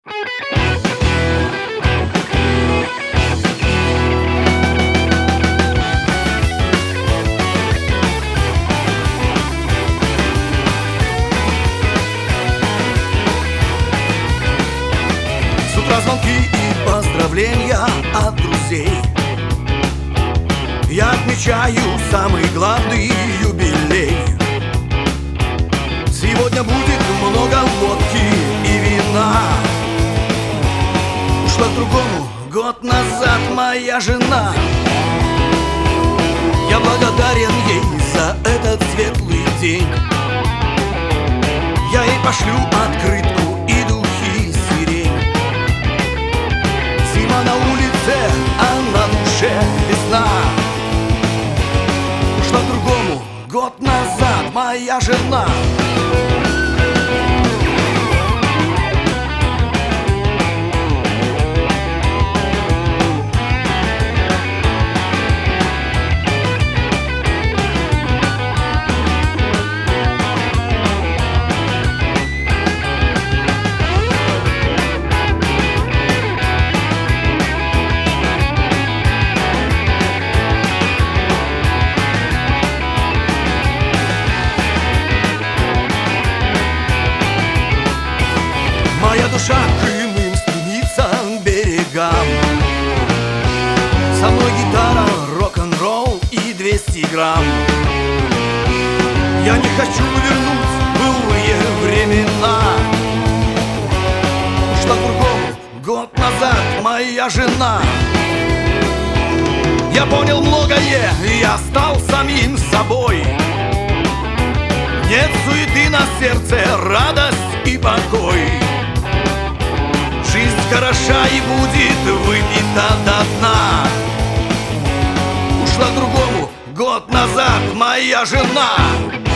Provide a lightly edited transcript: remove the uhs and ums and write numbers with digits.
С утра звонки и поздравления от друзей. Я отмечаю самый главный юбилей. Сегодня будет много водки и вина. Ушла к другому год назад моя жена. Я благодарен ей за этот светлый день. Я ей пошлю открытку и духи сирень. Зима на улице, а на душе весна. Ушла к другому год назад моя жена. Моя душа к иным стремится берегам. Со мной гитара, рок-н-ролл и 200 грамм. Я не хочу вернуть былые времена. Ушла к другому год назад моя жена. Я понял многое, я стал самим собой. Нет суеты на сердце, радость и покой. Жизнь хороша и будет выпита до дна. Ушла к другому год назад моя жена.